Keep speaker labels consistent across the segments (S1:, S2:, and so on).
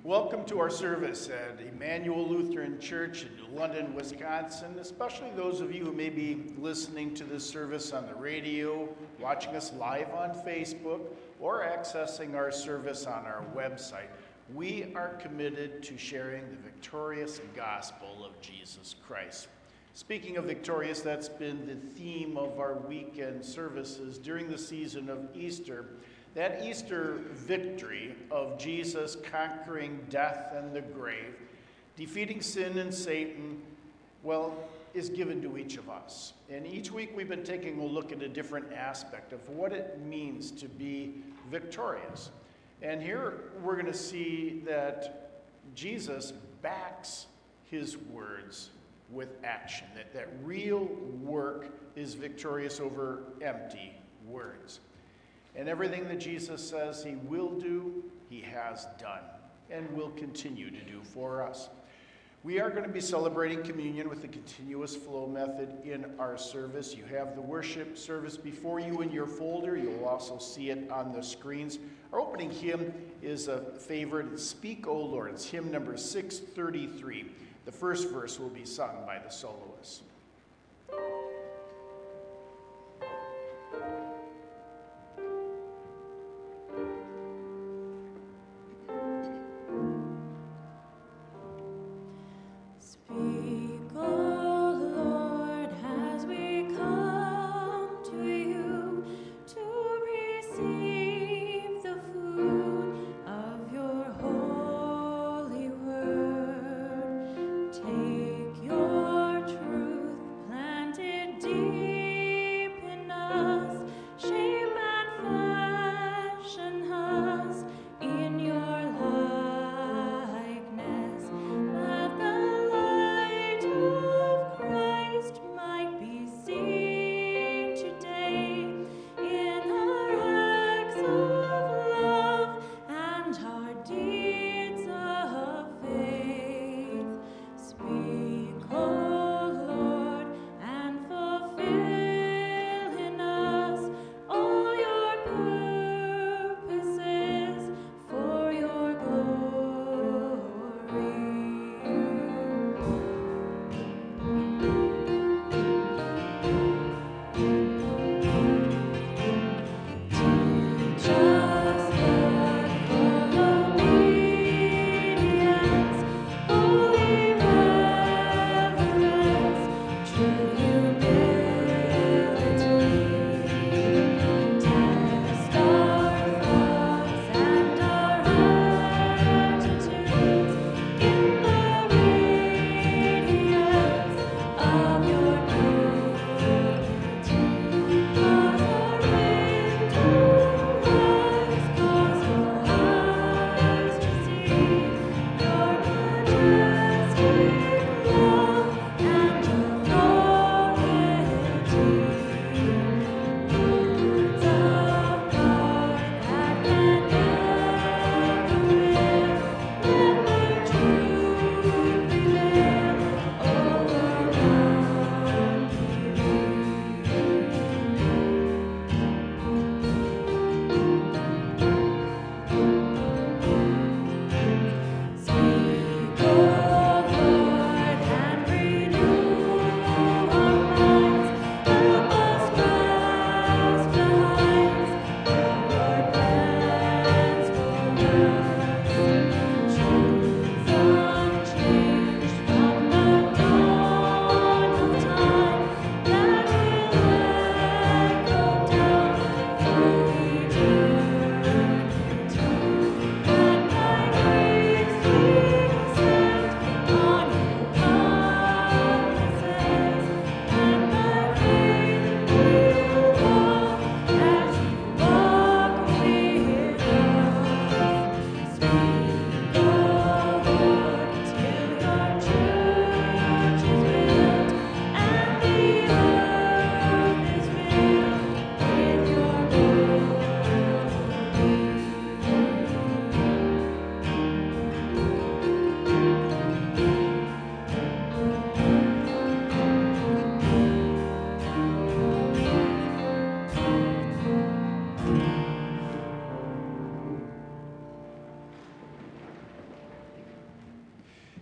S1: Welcome to our service at Emmanuel Lutheran Church in London, Wisconsin, especially those of you who may be listening to this service on the radio, watching us live on Facebook, or accessing our service on our website. We are committed to sharing the victorious gospel of Jesus Christ. Speaking of victorious, that's been the theme of our weekend services during the season of Easter. That Easter victory of Jesus conquering death and the grave, defeating sin and Satan, is given to each of us. And each week we've been taking a look at a different aspect of what it means to be victorious. And here we're going to see that Jesus backs his words with action, that real work is victorious over empty words. And everything that Jesus says he will do, he has done and will continue to do for us. We are going to be celebrating communion with the continuous flow method in our service. You have the worship service before you in your folder. You'll also see it on the screens. Our opening hymn is a favorite, Speak, O Lord. It's hymn number 633. The first verse will be sung by the soloist.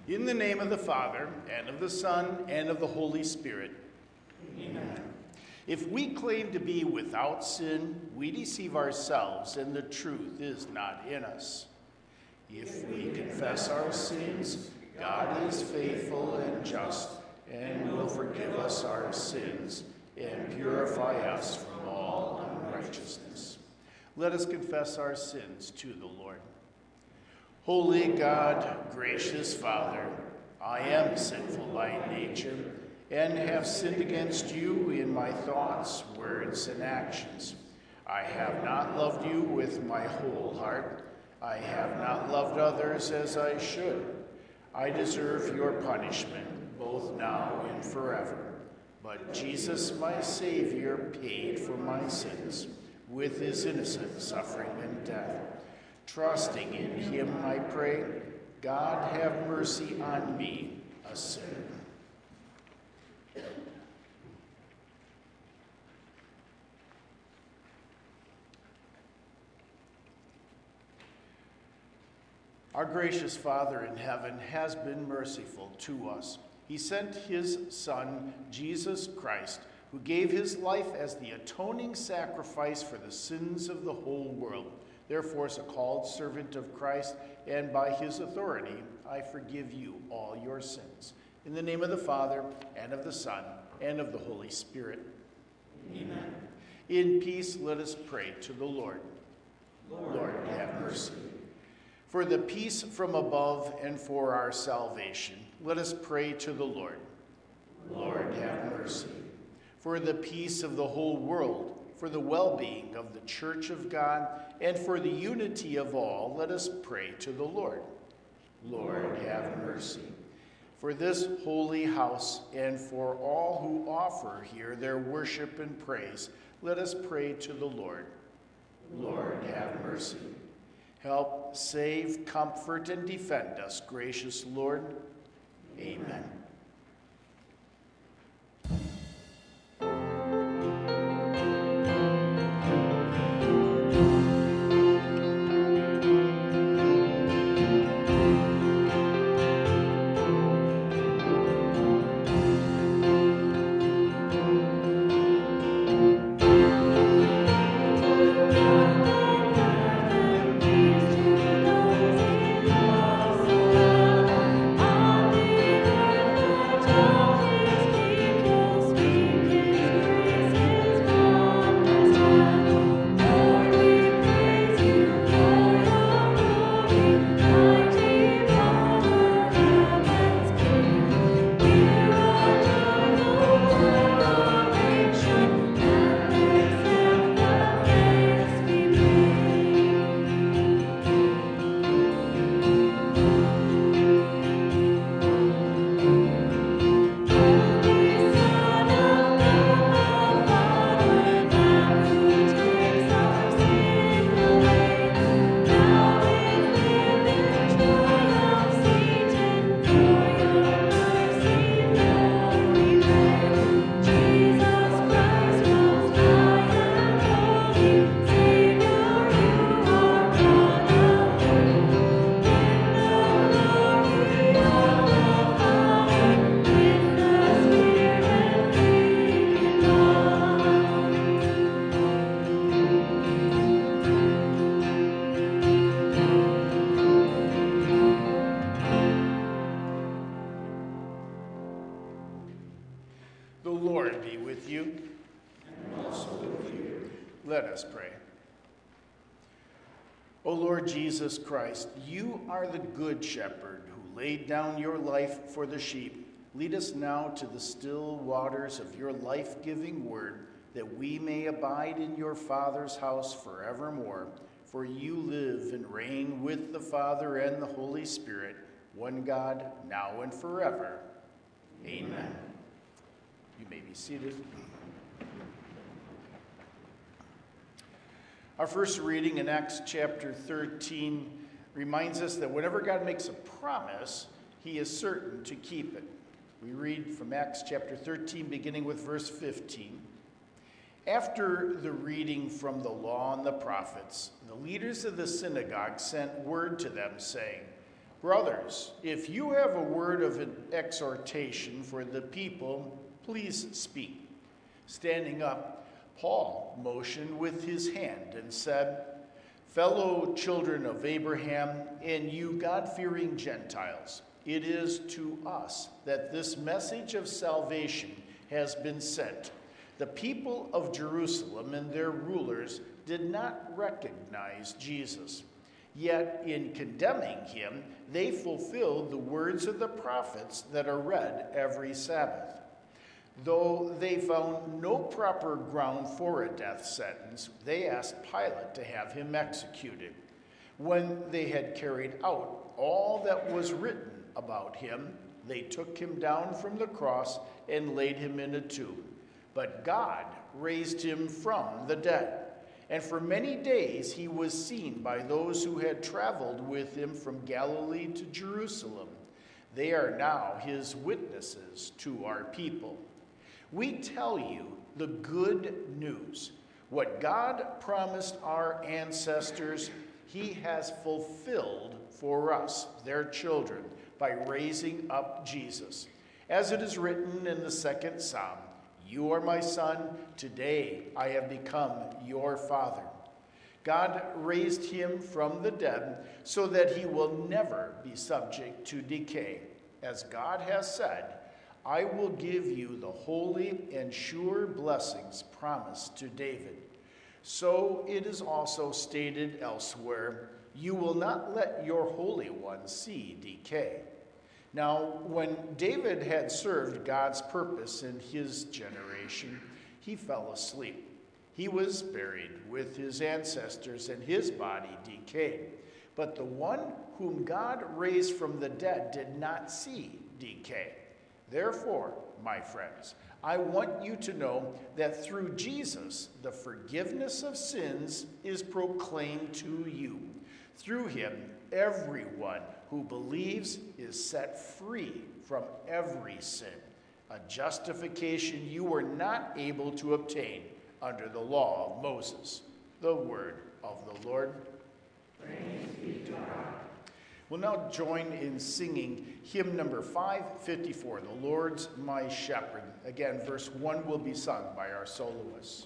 S1: In the name of the Father, and of the Son, and of the Holy Spirit. Amen. If we claim to be without sin, we deceive ourselves, and the truth is not in us. If we confess our sins, God is faithful and just, and will forgive us our sins, and purify us from all unrighteousness. Let us confess our sins to the Lord. Holy God, gracious Father, I am sinful by nature, and have sinned against you in my thoughts, words, and actions. I have not loved you with my whole heart. I have not loved others as I should. I deserve your punishment, both now and forever. But Jesus, my Savior, paid for my sins with his innocent suffering and death. Trusting in him, I pray, God have mercy on me, a sinner. Our gracious Father in heaven has been merciful to us. He sent his Son, Jesus Christ, who gave his life as the atoning sacrifice for the sins of the whole world. Therefore, as a called servant of Christ, and by his authority, I forgive you all your sins. In the name of the Father, and of the Son, and of the Holy Spirit. Amen. In peace, let us pray to the Lord. Lord, have mercy. For the peace from above and for our salvation, let us pray to the Lord. Lord, have mercy. For the peace of the whole world, for the well-being of the Church of God, and for the unity of all, let us pray to the Lord. Lord, have mercy. For this holy house, and for all who offer here their worship and praise, let us pray to the Lord. Lord, have mercy. Help, save, comfort, and defend us, gracious Lord. Amen. The Lord be with you. And also with you. Let us pray. O Lord Jesus Christ, you are the good shepherd who laid down your life for the sheep. Lead us now to the still waters of your life-giving word, that we may abide in your Father's house forevermore. For you live and reign with the Father and the Holy Spirit, one God, now and forever. Amen. You may be seated. Our first reading in Acts chapter 13 reminds us that whenever God makes a promise, he is certain to keep it. We read from Acts chapter 13, beginning with verse 15. After the reading from the law and the prophets, the leaders of the synagogue sent word to them, saying, Brothers, if you have a word of an exhortation for the people, please speak. Standing up, Paul motioned with his hand and said, Fellow children of Abraham, and you God-fearing Gentiles, it is to us that this message of salvation has been sent. The people of Jerusalem and their rulers did not recognize Jesus. Yet in condemning him, they fulfilled the words of the prophets that are read every Sabbath. Though they found no proper ground for a death sentence, they asked Pilate to have him executed. When they had carried out all that was written about him, they took him down from the cross and laid him in a tomb. But God raised him from the dead. And for many days he was seen by those who had traveled with him from Galilee to Jerusalem. They are now his witnesses to our people. We tell you the good news. What God promised our ancestors, he has fulfilled for us, their children, by raising up Jesus. As it is written in the second Psalm, You are my son, today I have become your father. God raised him from the dead so that he will never be subject to decay. As God has said, I will give you the holy and sure blessings promised to David. So it is also stated elsewhere, You will not let your Holy One see decay. Now, when David had served God's purpose in his generation, he fell asleep. He was buried with his ancestors, and his body decayed. But the one whom God raised from the dead did not see decay. Therefore, my friends, I want you to know that through Jesus, the forgiveness of sins is proclaimed to you. Through him, everyone who believes is set free from every sin, a justification you were not able to obtain under the law of Moses. The word of the Lord.
S2: Praise be to God.
S1: We'll now join in singing hymn number 554, The Lord's My Shepherd. Again, verse 1 will be sung by our soloists.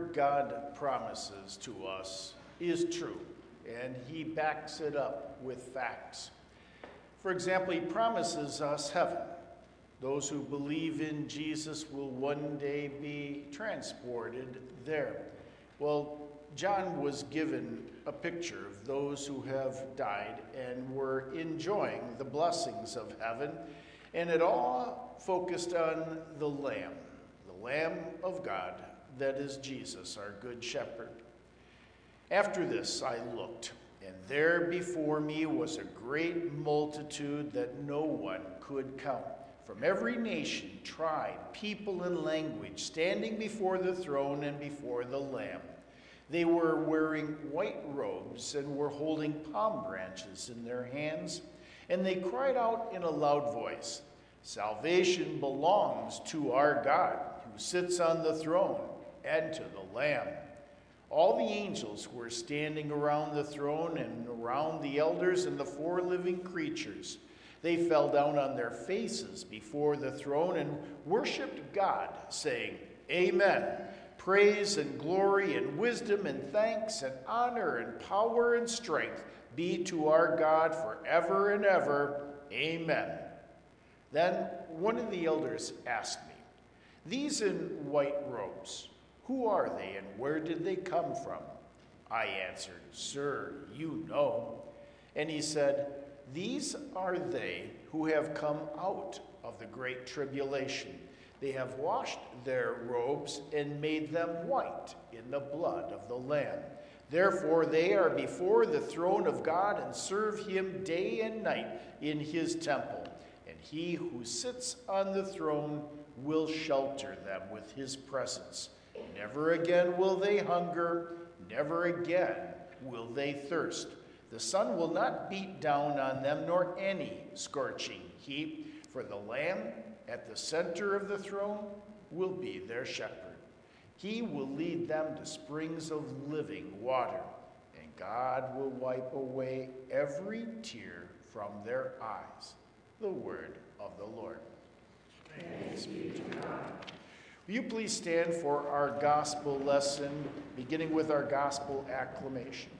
S1: word God promises to us is true, and he backs it up with facts. For example, he promises us heaven. Those who believe in Jesus will one day be transported there. Well, John was given a picture of those who have died and were enjoying the blessings of heaven, and it all focused on the Lamb of God, that is Jesus, our good shepherd. After this I looked, and there before me was a great multitude that no one could count, from every nation, tribe, people, and language, standing before the throne and before the Lamb. They were wearing white robes and were holding palm branches in their hands, and they cried out in a loud voice, "Salvation belongs to our God, who sits on the throne, and to the Lamb." All the angels who were standing around the throne and around the elders and the four living creatures, they fell down on their faces before the throne and worshiped God, saying, "Amen. Praise and glory and wisdom and thanks and honor and power and strength be to our God forever and ever. Amen." Then one of the elders asked me, "These in white robes, who are they and where did they come from?" I answered, "Sir, you know." And he said, "These are they who have come out of the great tribulation. They have washed their robes and made them white in the blood of the Lamb. Therefore they are before the throne of God and serve him day and night in his temple. And he who sits on the throne will shelter them with his presence. Never again will they hunger, never again will they thirst. The sun will not beat down on them, nor any scorching heat, for the Lamb at the center of the throne will be their shepherd. He will lead them to springs of living water, and God will wipe away every tear from their eyes." The word of the Lord.
S2: Thanks be to God.
S1: Will you please stand for our gospel lesson, beginning with our gospel acclamation.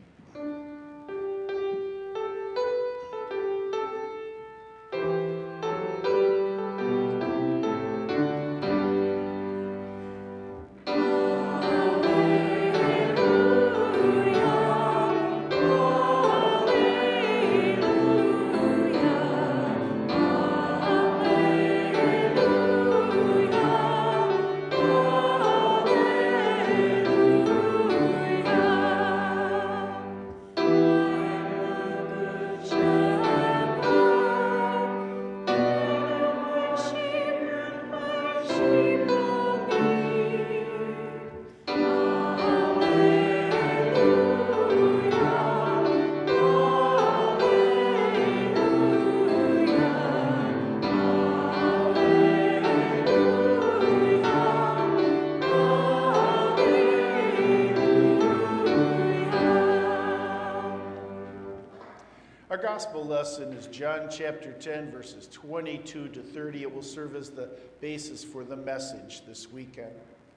S1: Our gospel lesson is John chapter 10, verses 22 to 30. It will serve as the basis for the message this weekend.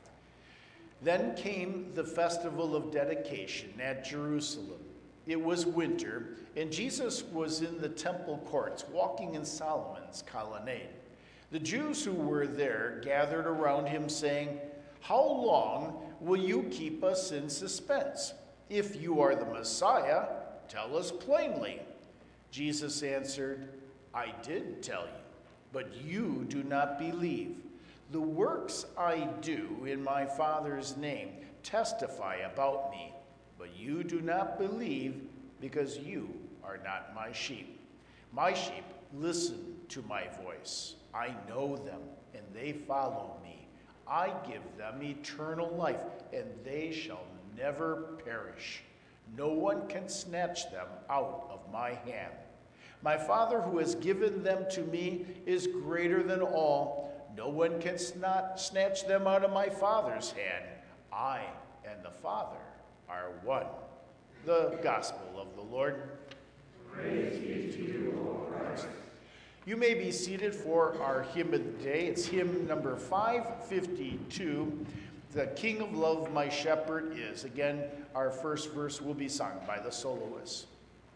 S1: Then came the festival of dedication at Jerusalem. It was winter, and Jesus was in the temple courts, walking in Solomon's colonnade. The Jews who were there gathered around him, saying, "How long will you keep us in suspense? If you are the Messiah, tell us plainly." Jesus answered, "I did tell you, but you do not believe. The works I do in my Father's name testify about me, but you do not believe because you are not my sheep. My sheep listen to my voice. I know them, and they follow me. I give them eternal life, and they shall never perish. No one can snatch them out of my hand. My Father who has given them to me is greater than all. No one can snatch them out of my Father's hand. I and the Father are one." The gospel of the Lord.
S2: Praise be to you, O Christ.
S1: You may be seated for our hymn of the day. It's hymn number 552. The King of Love, my shepherd is. Again, our first verse will be sung by the soloists.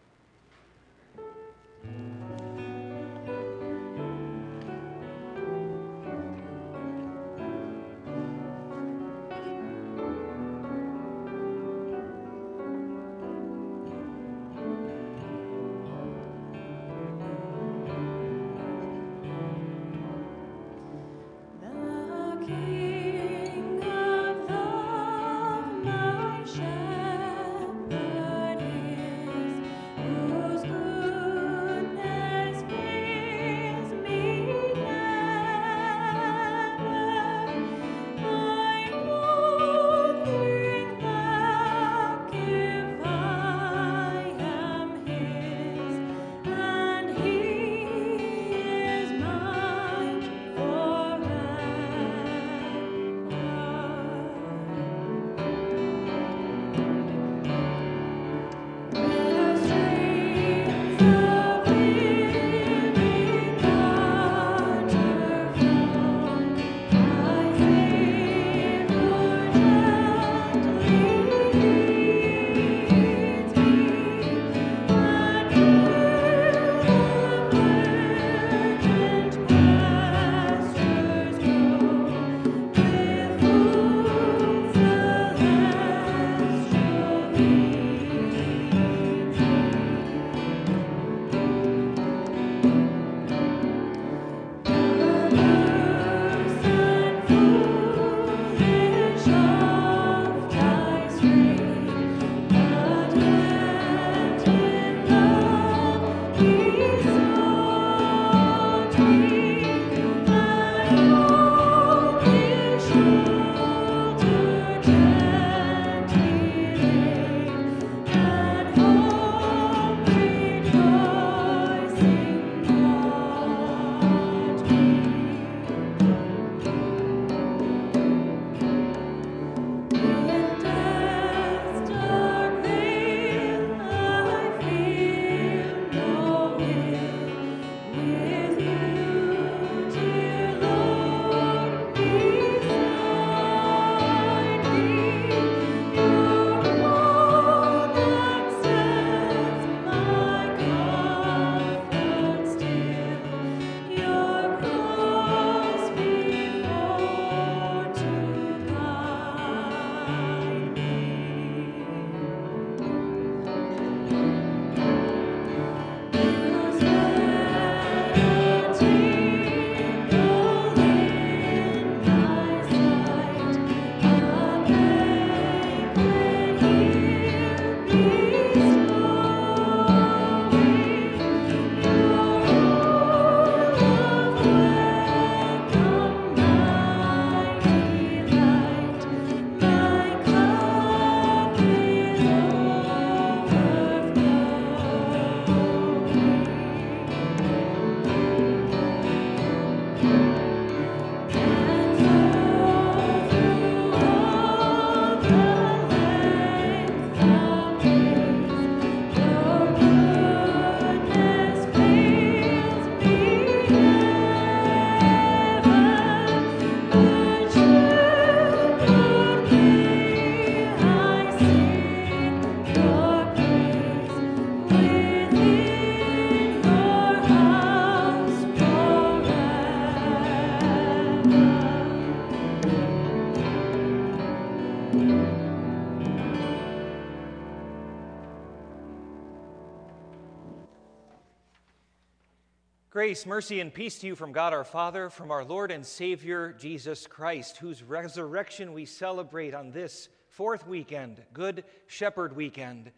S3: Grace, mercy, and peace to you from God our Father, from our Lord and Savior, Jesus Christ, whose resurrection we celebrate on this fourth weekend, Good Shepherd Weekend,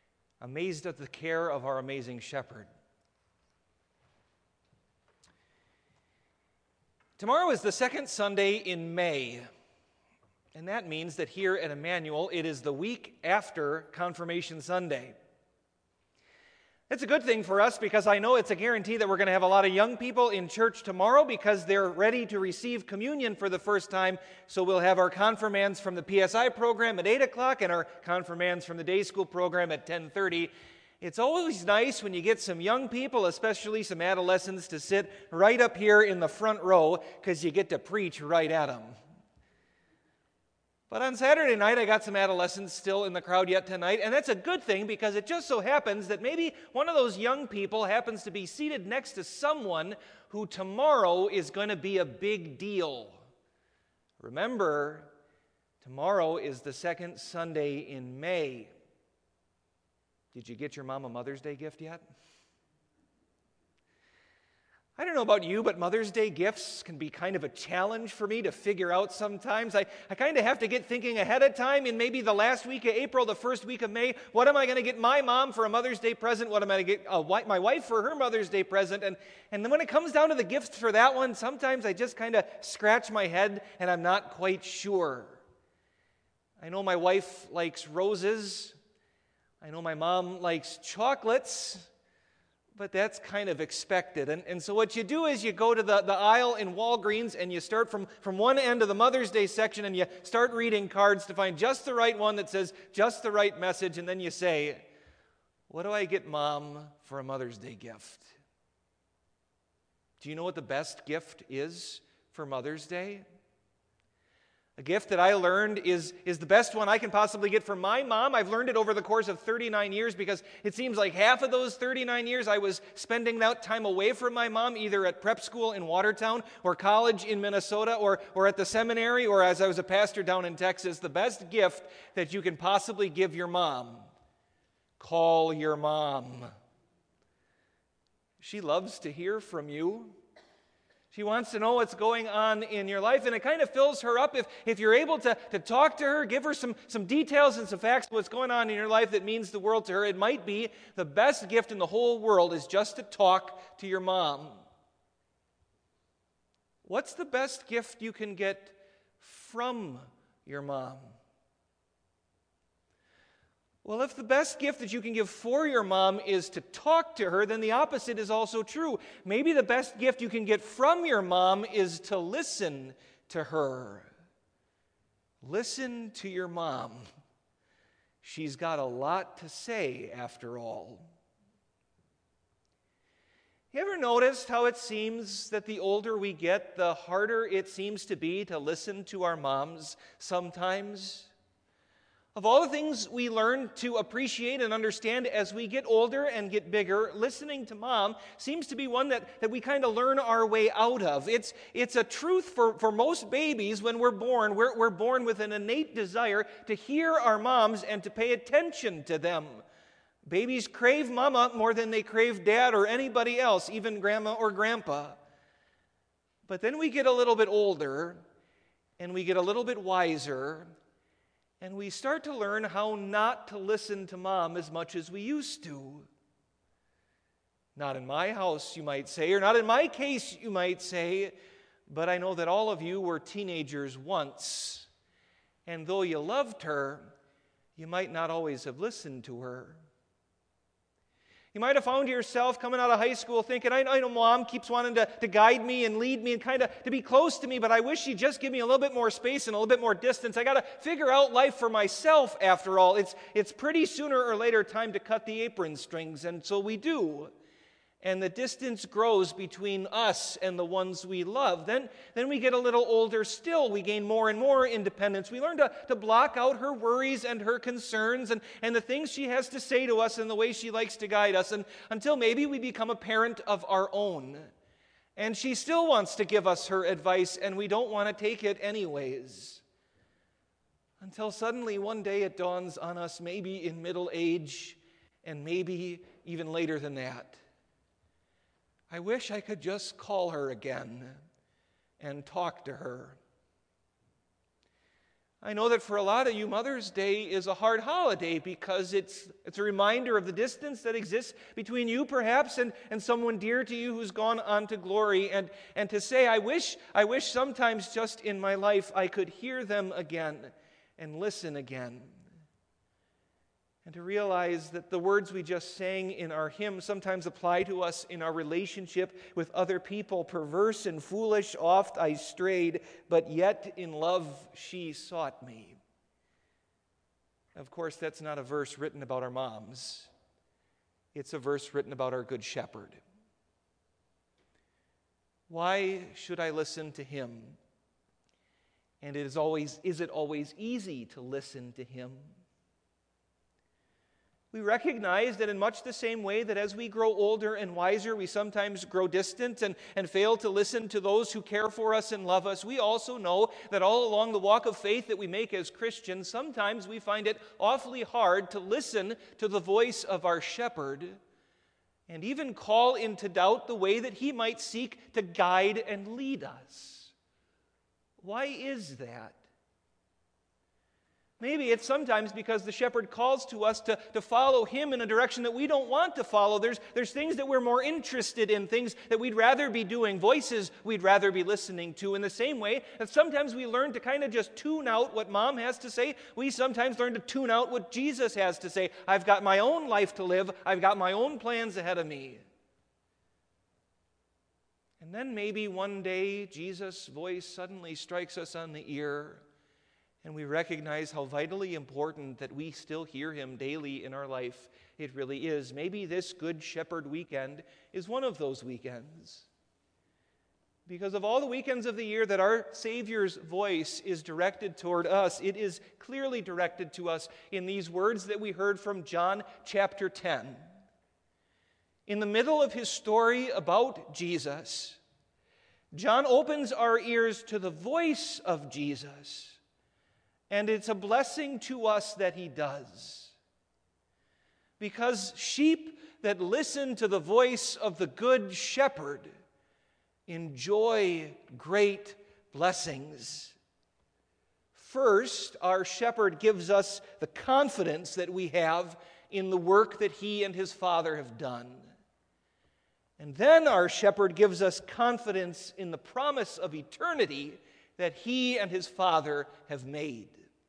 S3: amazed at the care of our amazing shepherd. Tomorrow is the second Sunday in May, and that means that here at Emmanuel, it is the week after Confirmation Sunday. It's a good thing for us because I know it's a guarantee that we're going to have a lot of young people in church tomorrow because they're ready to receive communion for the first time. So we'll have our confirmands from the PSI program at 8 o'clock and our confirmands from the day school program at 10:30. It's always nice when you get some young people, especially some adolescents, to sit right up here in the front row because you get to preach right at them. But on Saturday night, I got some adolescents still in the crowd yet tonight, and that's a good thing because it just so happens that maybe one of those young people happens to be seated next to someone who tomorrow is going to be a big deal. Remember, tomorrow is the second Sunday in May. Did you get your mom a Mother's Day gift yet? I don't know about you, but Mother's Day gifts can be kind of a challenge for me to figure out sometimes. I kind of have to get thinking ahead of time in maybe the last week of April, the first week of May. What am I going to get my mom for a Mother's Day present? What am I going to get my wife for her Mother's Day present? And then when it comes down to the gifts for that one, sometimes I just kind of scratch my head and I'm not quite sure. I know my wife likes roses. I know my mom likes chocolates. But that's kind of expected. And so what you do is you go to the aisle in Walgreens and you start from one end of the Mother's Day section and you start reading cards to find just the right one that says just the right message. And then you say, what do I get Mom for a Mother's Day gift? Do you know what the best gift is for Mother's Day? A gift that I learned is the best one I can possibly get for my mom. I've learned it over the course of 39 years because it seems like half of those 39 years I was spending that time away from my mom, either at prep school in Watertown or college in Minnesota or at the seminary or as I was a pastor down in Texas. The best gift that you can possibly give your mom, call your mom. She loves to hear from you. She wants to know what's going on in your life, and it kind of fills her up if you're able to talk to her, give her some details and some facts of what's going on in your life that means the world to her. It might be the best gift in the whole world is just to talk to your mom. What's the best gift you can get from your mom? Well, if the best gift that you can give for your mom is to talk to her, then the opposite is also true. Maybe the best gift you can get from your mom is to listen to her. Listen to your mom. She's got a lot to say, after all. You ever noticed how it seems that the older we get, the harder it seems to be to listen to our moms sometimes? Of all the things we learn to appreciate and understand as we get older and get bigger, listening to mom seems to be one that we kind of learn our way out of. It's a truth for most babies when we're born. We're born with an innate desire to hear our moms and to pay attention to them. Babies crave mama more than they crave dad or anybody else, even grandma or grandpa. But then we get a little bit older and we get a little bit wiser, and we start to learn how not to listen to mom as much as we used to. Not in my house, you might say, or not in my case, you might say, but I know that all of you were teenagers once. And though you loved her, you might not always have listened to her. You might have found yourself coming out of high school thinking, I know Mom keeps wanting to guide me and lead me and kind of to be close to me, but I wish she'd just give me a little bit more space and a little bit more distance. I got to figure out life for myself after all. It's pretty sooner or later time to cut the apron strings, and so we do. And the distance grows between us and the ones we love. Then we get a little older still. We gain more and more independence. We learn to block out her worries and her concerns and the things she has to say to us and the way she likes to guide us, and until maybe we become a parent of our own. And she still wants to give us her advice, and we don't want to take it anyways. Until suddenly one day it dawns on us, maybe in middle age, and maybe even later than that, I wish I could just call her again and talk to her. I know that for a lot of you, Mother's Day is a hard holiday because it's a reminder of the distance that exists between you, perhaps, and someone dear to you who's gone on to glory. And to say, I wish sometimes just in my life I could hear them again and listen again. And to realize that the words we just sang in our hymn sometimes apply to us in our relationship with other people. Perverse and foolish oft I strayed, but yet in love she sought me. Of course, that's not a verse written about our moms. It's a verse written about our Good Shepherd. Why should I listen to him? And is it always easy to listen to him? We recognize that in much the same way that as we grow older and wiser, we sometimes grow distant and fail to listen to those who care for us and love us, we also know that all along the walk of faith that we make as Christians, sometimes we find it awfully hard to listen to the voice of our shepherd and even call into doubt the way that he might seek to guide and lead us. Why is that? Maybe it's sometimes because the shepherd calls to us to follow him in a direction that we don't want to follow. There's things that we're more interested in, things that we'd rather be doing, voices we'd rather be listening to. In the same way that sometimes we learn to kind of just tune out what mom has to say, we sometimes learn to tune out what Jesus has to say. I've got my own life to live. I've got my own plans ahead of me. And then maybe one day Jesus' voice suddenly strikes us on the ear, and we recognize how vitally important that we still hear him daily in our life. It really is. Maybe this Good Shepherd weekend is one of those weekends. Because of all the weekends of the year that our Savior's voice is directed toward us, it is clearly directed to us in these words that we heard from John chapter 10. In the middle of his story about Jesus, John opens our ears to the voice of Jesus, and it's a blessing to us that he does. Because sheep that listen to the voice of the Good Shepherd enjoy great blessings. First, our shepherd gives us the confidence that we have in the work that he and his Father have done. And then our shepherd gives us confidence in the promise of eternity that he and his Father have made.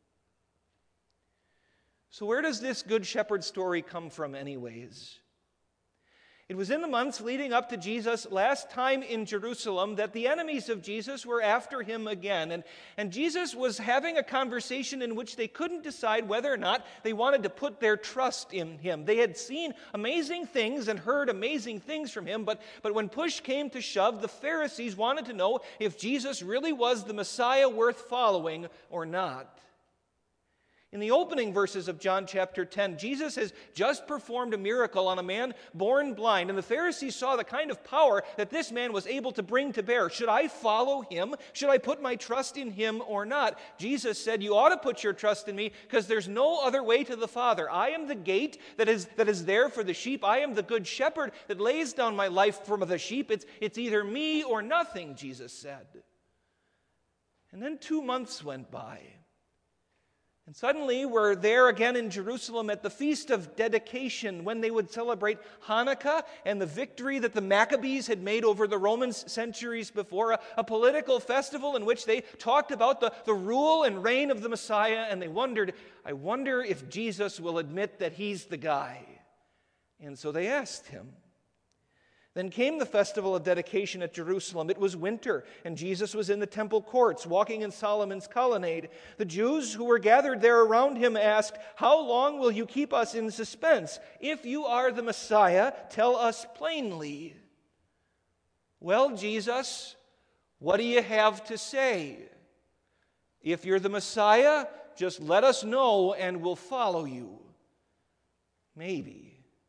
S3: So where does this Good Shepherd story come from anyways? It was in the months leading up to Jesus' last time in Jerusalem that the enemies of Jesus were after him again. And Jesus was having a conversation in which they couldn't decide whether or not they wanted to put their trust in him. They had seen amazing things and heard amazing things from him, but when push came to shove, the Pharisees wanted to know if Jesus really was the Messiah worth following or not. In the opening verses of John chapter 10, Jesus has just performed a miracle on a man born blind, and the Pharisees saw the kind of power that this man was able to bring to bear. Should I follow him? Should I put my trust in him or not? Jesus said, you ought to put your trust in me because there's no other way to the Father. I am the gate that is there for the sheep. I am the good shepherd that lays down my life for the sheep. It's either me or nothing, Jesus said. And then 2 months went by. And suddenly we're there again in Jerusalem at the Feast of Dedication when they would celebrate Hanukkah and the victory that the Maccabees had made over the Romans centuries before, a political festival in which they talked about the rule and reign of the Messiah, and they wondered, I wonder if Jesus will admit that he's the guy. And so they asked him. Then came the festival of dedication at Jerusalem. It was winter, and Jesus was in the temple courts, walking in Solomon's colonnade. The Jews who were gathered there around him asked, how long will you keep us in suspense? If you are the Messiah, tell us plainly. Well, Jesus, what do you have to say? If you're the Messiah, just let us know and we'll follow you. Maybe.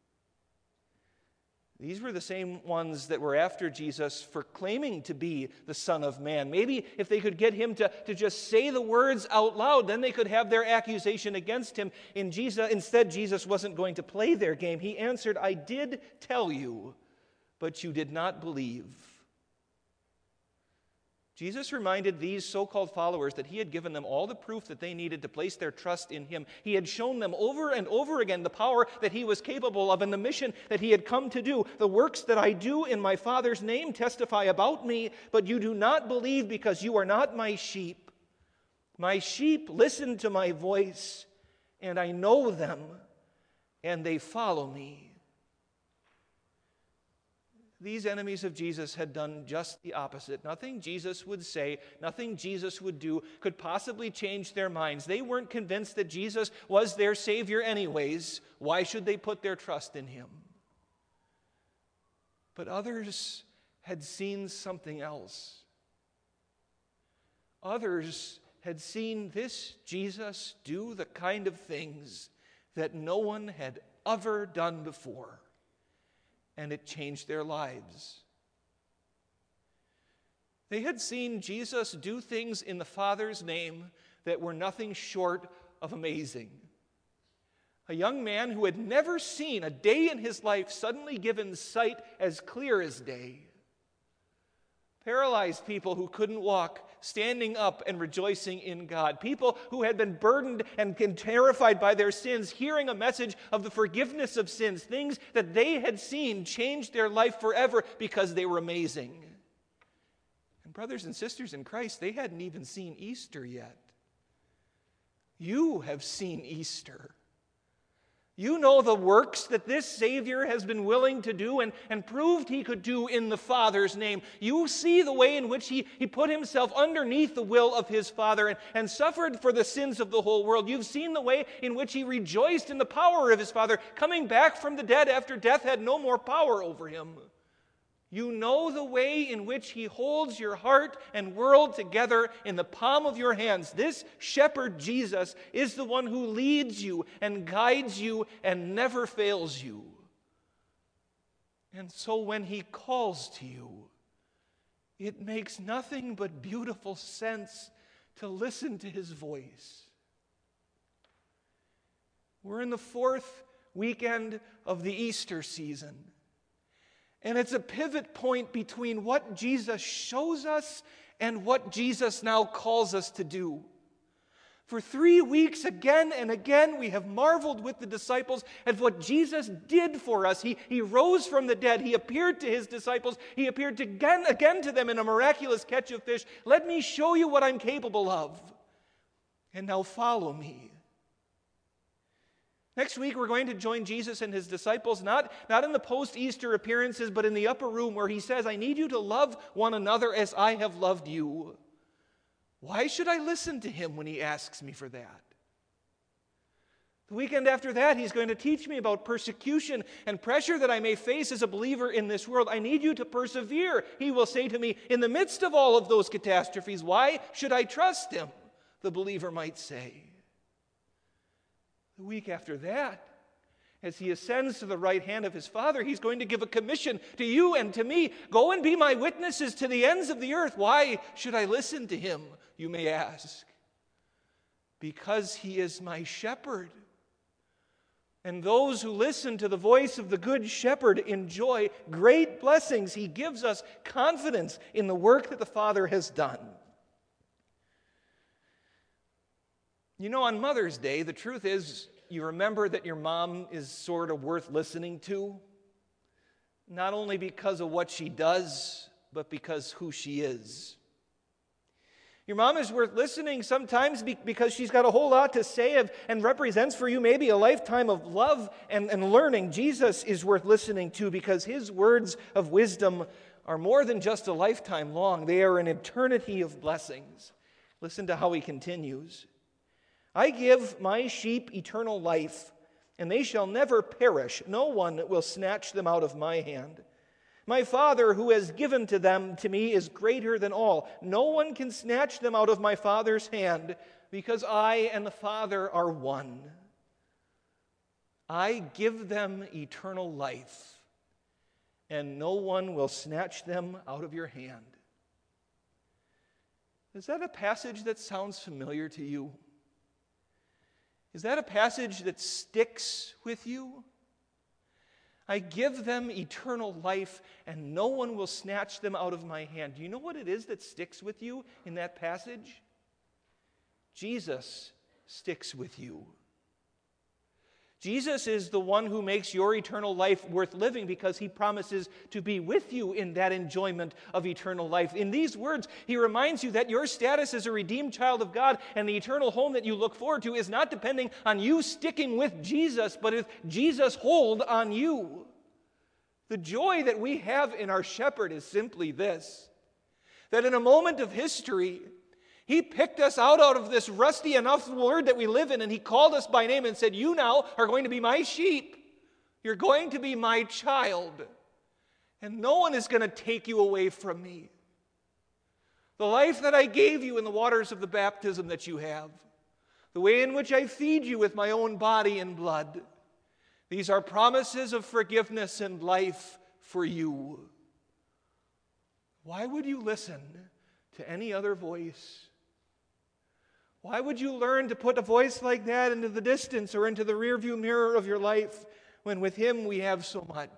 S3: These were the same ones that were after Jesus for claiming to be the Son of Man. Maybe if they could get him to just say the words out loud, then they could have their accusation against him. Instead, Jesus wasn't going to play their game. He answered, I did tell you, but you did not believe. Jesus reminded these so-called followers that he had given them all the proof that they needed to place their trust in him. He had shown them over and over again the power that he was capable of and the mission that he had come to do. The works that I do in my Father's name testify about me, but you do not believe because you are not my sheep. My sheep listen to my voice, and I know them, and they follow me. These enemies of Jesus had done just the opposite. Nothing Jesus would say, nothing Jesus would do could possibly change their minds. They weren't convinced that Jesus was their Savior anyways. Why should they put their trust in him? But others had seen something else. Others had seen this Jesus do the kind of things that no one had ever done before, and it changed their lives. They had seen Jesus do things in the Father's name that were nothing short of amazing. A young man who had never seen a day in his life suddenly given sight as clear as day. Paralyzed people who couldn't walk, standing up and rejoicing in God. People who had been burdened and terrified by their sins, hearing a message of the forgiveness of sins. Things that they had seen changed their life forever because they were amazing. And brothers and sisters in Christ, they hadn't even seen Easter yet. You have seen Easter. You know the works that this Savior has been willing to do and proved he could do in the Father's name. You see the way in which he put himself underneath the will of his Father and suffered for the sins of the whole world. You've seen the way in which he rejoiced in the power of his Father, coming back from the dead after death had no more power over him. You know the way in which he holds your heart and world together in the palm of your hands. This shepherd Jesus is the one who leads you and guides you and never fails you. And so when he calls to you, it makes nothing but beautiful sense to listen to his voice. We're in the 4th weekend of the Easter season. And it's a pivot point between what Jesus shows us and what Jesus now calls us to do. For 3 weeks, again and again, we have marveled with the disciples at what Jesus did for us. He rose from the dead. He appeared to his disciples. He appeared again to them in a miraculous catch of fish. Let me show you what I'm capable of. And now follow me. Next week, we're going to join Jesus and his disciples, not in the post-Easter appearances, but in the upper room where he says, I need you to love one another as I have loved you. Why should I listen to him when he asks me for that? The weekend after that, he's going to teach me about persecution and pressure that I may face as a believer in this world. I need you to persevere, he will say to me, in the midst of all of those catastrophes. Why should I trust him? The believer might say. The week after that, as he ascends to the right hand of his Father, he's going to give a commission to you and to me. Go and be my witnesses to the ends of the earth. Why should I listen to him, you may ask? Because he is my shepherd. And those who listen to the voice of the good shepherd enjoy great blessings. He gives us confidence in the work that the Father has done. You know, on Mother's Day, the truth is, you remember that your mom is sort of worth listening to, not only because of what she does, but because who she is. Your mom is worth listening sometimes because she's got a whole lot to say and represents for you maybe a lifetime of love and learning. Jesus is worth listening to because his words of wisdom are more than just a lifetime long. They are an eternity of blessings. Listen to how he continues. I give my sheep eternal life, and they shall never perish. No one will snatch them out of my hand. My Father who has given them to me is greater than all. No one can snatch them out of my Father's hand, because I and the Father are one. I give them eternal life, and no one will snatch them out of your hand. Is that a passage that sounds familiar to you? Is that a passage that sticks with you? I give them eternal life, and no one will snatch them out of my hand. Do you know what it is that sticks with you in that passage? Jesus sticks with you. Jesus is the one who makes your eternal life worth living because he promises to be with you in that enjoyment of eternal life. In these words, he reminds you that your status as a redeemed child of God and the eternal home that you look forward to is not depending on you sticking with Jesus, but with Jesus' hold on you. The joy that we have in our shepherd is simply this, that in a moment of history, he picked us out of this rusty enough world that we live in, and he called us by name and said, you now are going to be my sheep. You're going to be my child. And no one is going to take you away from me. the life that I gave you in the waters of the baptism that you have, the way in which I feed you with my own body and blood. These are promises of forgiveness and life for you. Why would you listen to any other voice? Why would you learn to put a voice like that into the distance or into the rearview mirror of your life when with Him we have so much?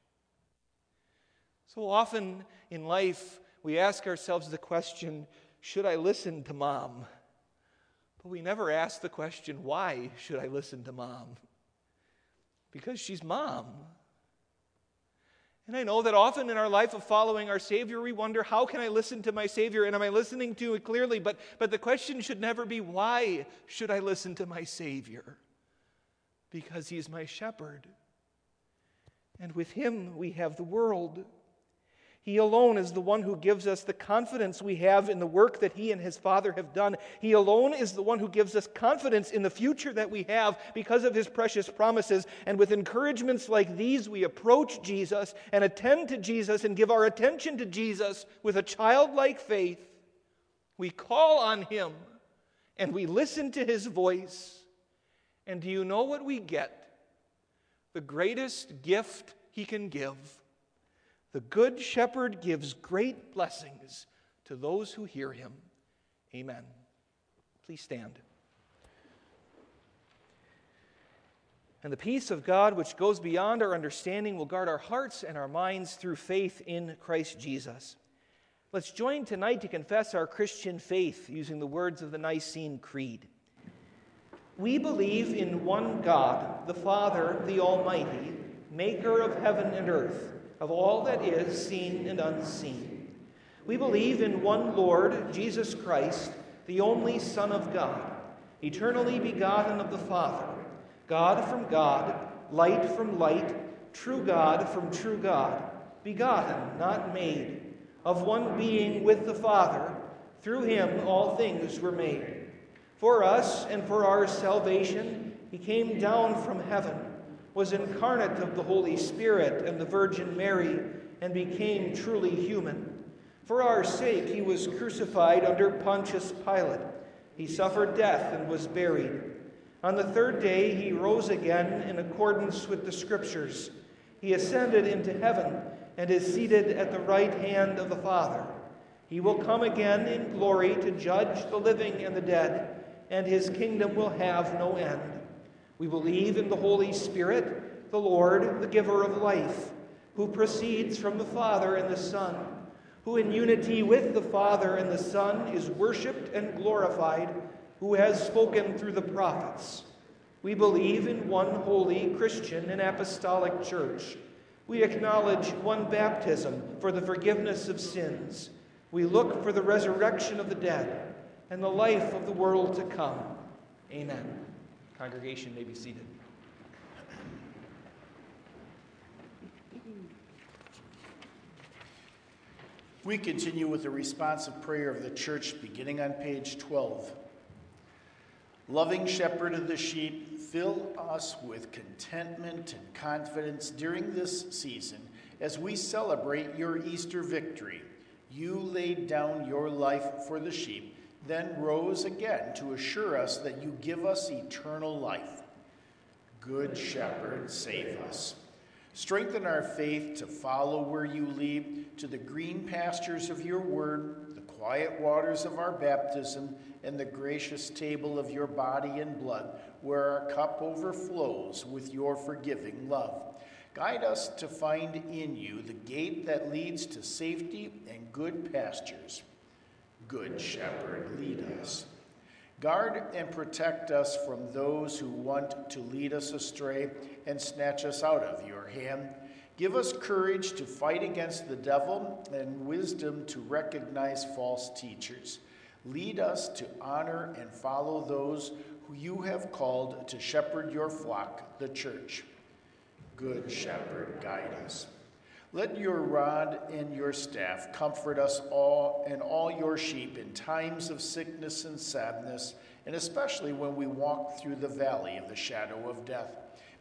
S3: So often in life, we ask ourselves the question, should I listen to Mom? But we never ask the question, why should I listen to Mom? Because she's Mom. And I know that often in our life of following our Savior, we wonder, how can I listen to my Savior? And am I listening to it clearly? But the question should never be, why should I listen to my Savior? Because He's my shepherd. And with Him we have the world. He alone is the one who gives us the confidence we have in the work that He and His Father have done. He alone is the one who gives us confidence in the future that we have because of His precious promises. And with encouragements like these, we approach Jesus and attend to Jesus and give our attention to Jesus with a childlike faith. We call on Him and we listen to His voice. And do you know what we get? The greatest gift He can give. The Good Shepherd gives great blessings to those who hear Him. Amen. Please stand. And the peace of God, which goes beyond our understanding, will guard our hearts and our minds through faith in Christ Jesus. Let's join tonight to confess our Christian faith using the words of the Nicene Creed. We believe in one God, the Father, the Almighty, maker of heaven and earth, of all that is seen and unseen. We believe in one Lord, Jesus Christ, the only Son of God, eternally begotten of the Father, God from God, light from light, true God from true God, begotten, not made, of one being with the Father. Through Him all things were made. For us and for our salvation, He came down from heaven, was incarnate of the Holy Spirit and the Virgin Mary, and became truly human. For our sake He was crucified under Pontius Pilate. He suffered death and was buried. On the third day He rose again in accordance with the Scriptures. He ascended into heaven and is seated at the right hand of the Father. He will come again in glory to judge the living and the dead, and His kingdom will have no end. We believe in the Holy Spirit, the Lord, the giver of life, who proceeds from the Father and the Son, who in unity with the Father and the Son is worshipped and glorified, who has spoken through the prophets. We believe in one holy Christian and apostolic church. We acknowledge one baptism for the forgiveness of sins. We look for the resurrection of the dead and the life of the world to come. Amen. Congregation may be seated.
S1: We continue with the responsive prayer of the church beginning on page 12. Loving Shepherd of the sheep, fill us with contentment and confidence during this season as we celebrate your Easter victory. You laid down your life for the sheep, then rose again to assure us that you give us eternal life. Good Shepherd, save us. Strengthen our faith to follow where you lead, to the green pastures of your word, the quiet waters of our baptism, and the gracious table of your body and blood, where our cup overflows with your forgiving love. Guide us to find in you the gate that leads to safety and good pastures. Good Shepherd, lead us. Guard and protect us from those who want to lead us astray and snatch us out of your hand. Give us courage to fight against the devil and wisdom to recognize false teachers. Lead us to honor and follow those who you have called to shepherd your flock, the church. Good Shepherd, guide us. Let your rod and your staff comfort us all and all your sheep in times of sickness and sadness, and especially when we walk through the valley of the shadow of death.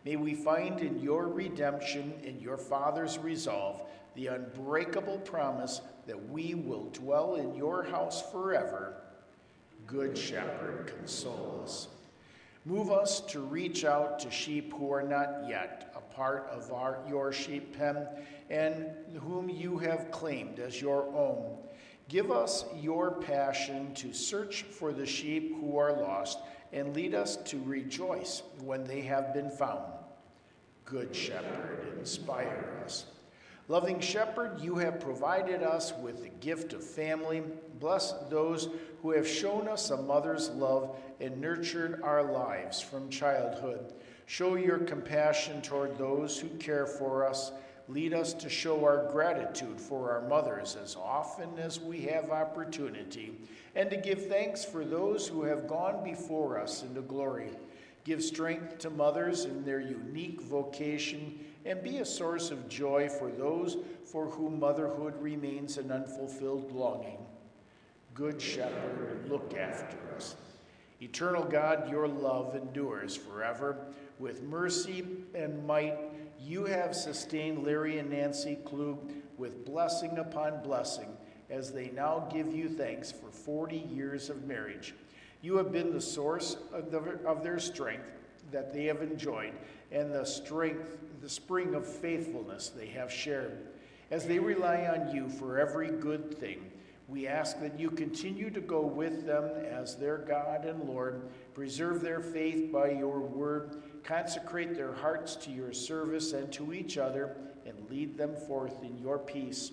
S1: May we find in your redemption and your Father's resolve the unbreakable promise that we will dwell in your house forever. Good Shepherd, console us. Move us to reach out to sheep who are not yet a part of your sheep pen and whom you have claimed as your own. Give us your passion to search for the sheep who are lost and lead us to rejoice when they have been found. Good Shepherd, inspire us. Loving Shepherd, you have provided us with the gift of family. Bless those who have shown us a mother's love and nurtured our lives from childhood. Show your compassion toward those who care for us. Lead us to show our gratitude for our mothers as often as we have opportunity, and to give thanks for those who have gone before us into glory. Give strength to mothers in their unique vocation, and be a source of joy for those for whom motherhood remains an unfulfilled longing. Good Shepherd, look after us. Eternal God, your love endures forever. With mercy and might, you have sustained Larry and Nancy Klug with blessing upon blessing as they now give you thanks for 40 years of marriage. You have been the source of their strength that they have enjoyed and the spring of faithfulness they have shared. As they rely on you for every good thing, we ask that you continue to go with them as their God and Lord, preserve their faith by your word, consecrate their hearts to your service and to each other, and lead them forth in your peace.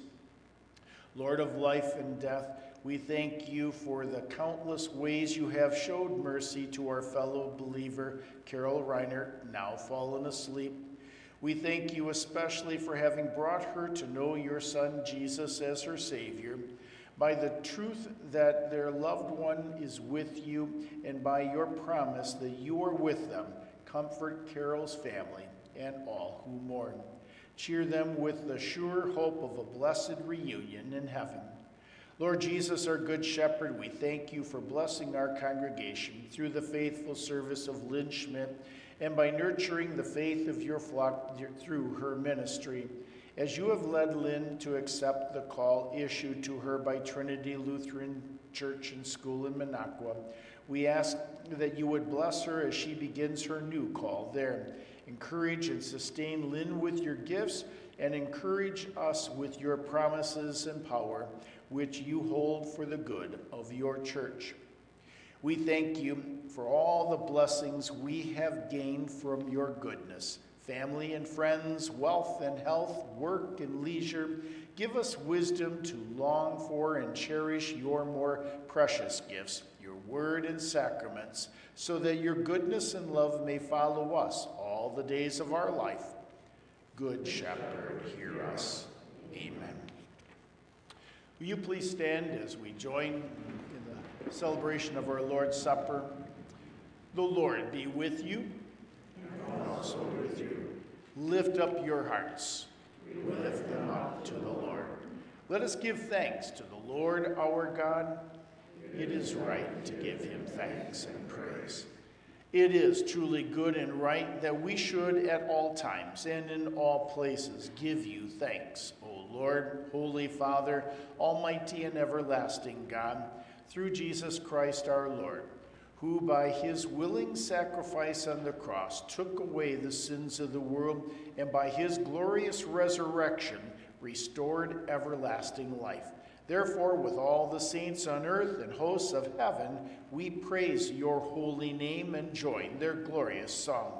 S1: Lord of life and death, we thank you for the countless ways you have showed mercy to our fellow believer, Carol Reiner, now fallen asleep. We thank you especially for having brought her to know your Son, Jesus, as her Savior. By the truth that their loved one is with you, and by your promise that you are with them, comfort Carol's family and all who mourn. Cheer them with the sure hope of a blessed reunion in heaven. Lord Jesus, our Good Shepherd, we thank you for blessing our congregation through the faithful service of Lynn Schmidt and by nurturing the faith of your flock through her ministry. As you have led Lynn to accept the call issued to her by Trinity Lutheran Church and School in Minocqua, we ask that you would bless her as she begins her new call there. Encourage and sustain Lynn with your gifts, and encourage us with your promises and power, which you hold for the good of your church. We thank you for all the blessings we have gained from your goodness. Family and friends, wealth and health, work and leisure. Give us wisdom to long for and cherish your more precious gifts, your word and sacraments, so that your goodness and love may follow us all the days of our life. Good Shepherd, hear us. Amen. Will you please stand as we join in the celebration of our Lord's Supper? The Lord be with you. And also with you. Lift up your hearts. We lift them up to the Lord. Let us give thanks to the Lord our God. It is right to give him thanks and praise. It is truly good and right that we should at all times and in all places give you thanks, O Lord, Holy Father, Almighty and everlasting God, through Jesus Christ our Lord, who by his willing sacrifice on the cross took away the sins of the world, and by his glorious resurrection restored everlasting life. Therefore, with all the saints on earth and hosts of heaven, we praise your holy name and join their glorious song.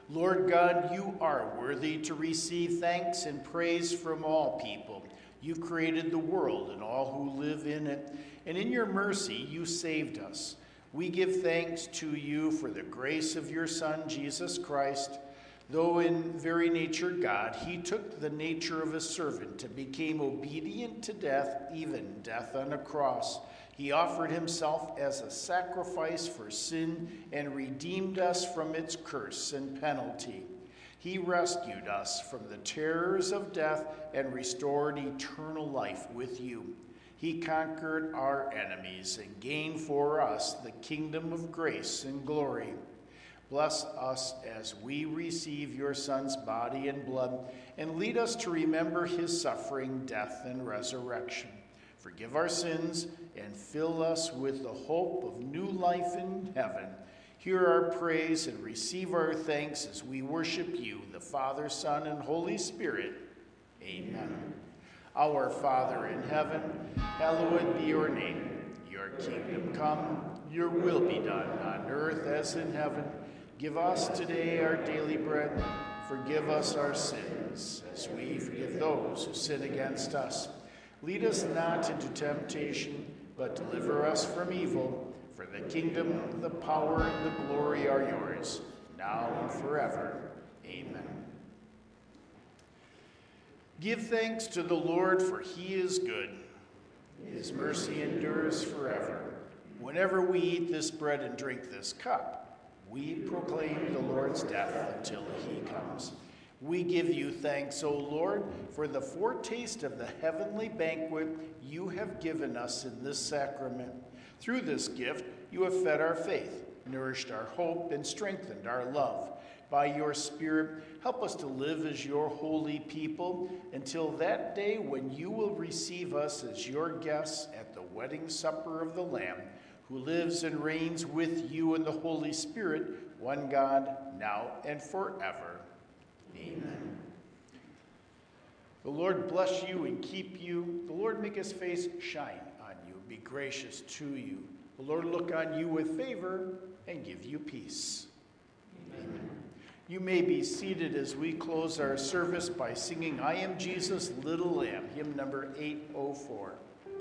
S1: Lord God, you are worthy to receive thanks and praise from all people. You created the world and all who live in it, and in your mercy you saved us. We give thanks to you for the grace of your Son, Jesus Christ. Though in very nature God, he took the nature of a servant and became obedient to death, even death on a cross. He offered himself as a sacrifice for sin and redeemed us from its curse and penalty. He rescued us from the terrors of death and restored eternal life with you. He conquered our enemies and gained for us the kingdom of grace and glory. Bless us as we receive your Son's body and blood, and lead us to remember his suffering, death, and resurrection. Forgive our sins and fill us with the hope of new life in heaven. Hear our praise and receive our thanks as we worship you, the Father, Son, and Holy Spirit. Amen. Our Father in heaven, hallowed be your name. Your kingdom come, your will be done on earth as in heaven. Give us today our daily bread. Forgive us our sins, as we forgive those who sin against us. Lead us not into temptation, but deliver us from evil. For the kingdom, the power, and the glory are yours, now and forever. Amen. Give thanks to the Lord, for he is good. His mercy endures forever. Whenever we eat this bread and drink this cup, we proclaim the Lord's death until he comes. We give you thanks, O Lord, for the foretaste of the heavenly banquet you have given us in this sacrament. Through this gift, you have fed our faith, nourished our hope, and strengthened our love. By your Spirit, help us to live as your holy people until that day when you will receive us as your guests at the wedding supper of the Lamb, who lives and reigns with you in the Holy Spirit, one God, now and forever. Amen. The Lord bless you and keep you. The Lord make his face shine on you, be gracious to you. The Lord look on you with favor and give you peace. Amen. You may be seated as we close our service by singing I Am Jesus' Little Lamb, hymn number 804.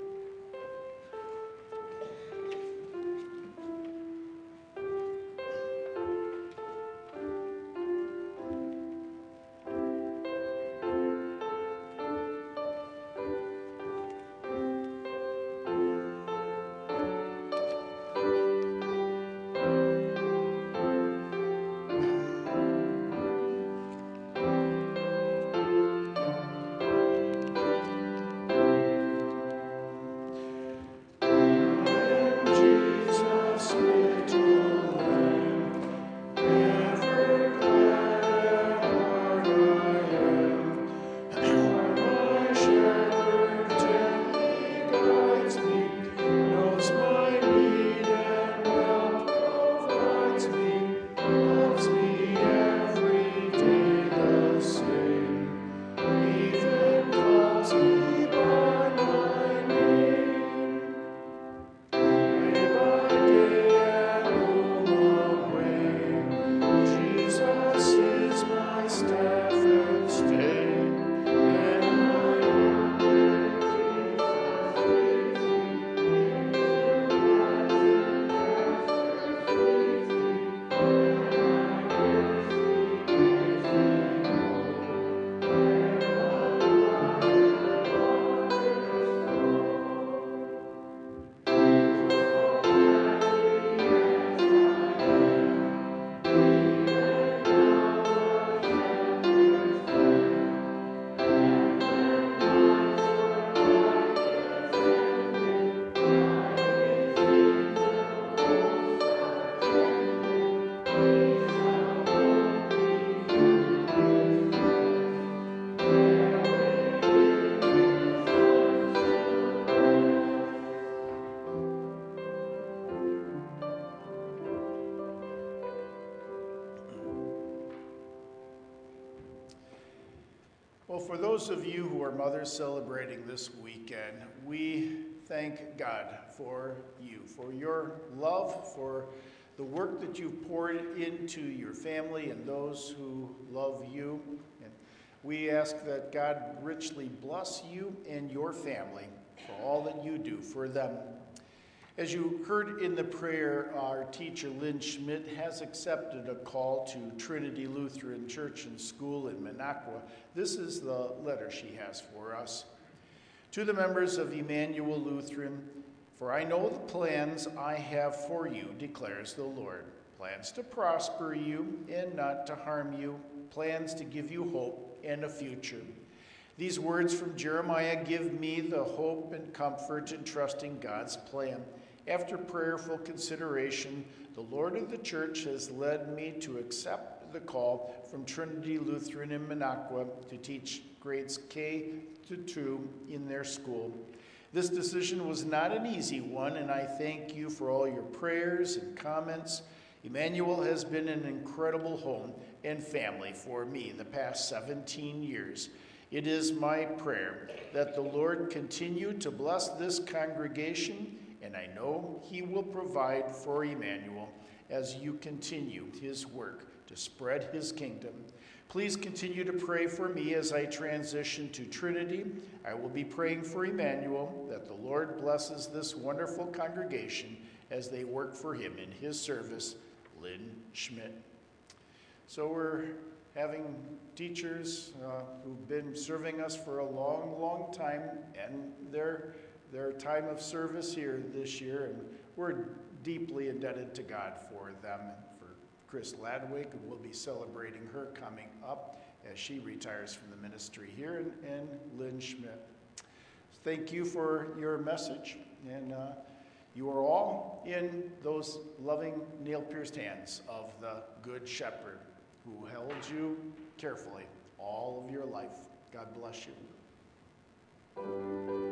S1: Well, for those of you who are mothers celebrating this weekend, we thank God for you, for your love, for the work that you've poured into your family and those who love you. And we ask that God richly bless you and your family for all that you do for them. As you heard in the prayer, our teacher, Lynn Schmidt, has accepted a call to Trinity Lutheran Church and School in Minocqua. This is the letter she has for us. To the members of Emmanuel Lutheran, for I know the plans I have for you, declares the Lord. Plans to prosper you and not to harm you, plans to give you hope and a future. These words from Jeremiah give me the hope and comfort in trusting God's plan. After prayerful consideration, the Lord of the Church has led me to accept the call from Trinity Lutheran in Minocqua to teach grades K to 2 in their school. This decision was not an easy one, and I thank you for all your prayers and comments. Emmanuel has been an incredible home and family for me the past 17 years. It is my prayer that the Lord continue to bless this congregation, and I know he will provide for Emmanuel as you continue his work to spread his kingdom. Please continue to pray for me as I transition to Trinity. I will be praying for Emmanuel, that the Lord blesses this wonderful congregation as they work for him in his service. Lynn Schmidt. So we're having teachers who've been serving us for a long, long time, and their time of service here this year, and we're deeply indebted to God for them and for Chris Ladwick, who will be celebrating her coming up as she retires from the ministry here, and Lynn Schmidt. Thank you for your message, and you are all in those loving, nail-pierced hands of the Good Shepherd who held you carefully all of your life. God bless you.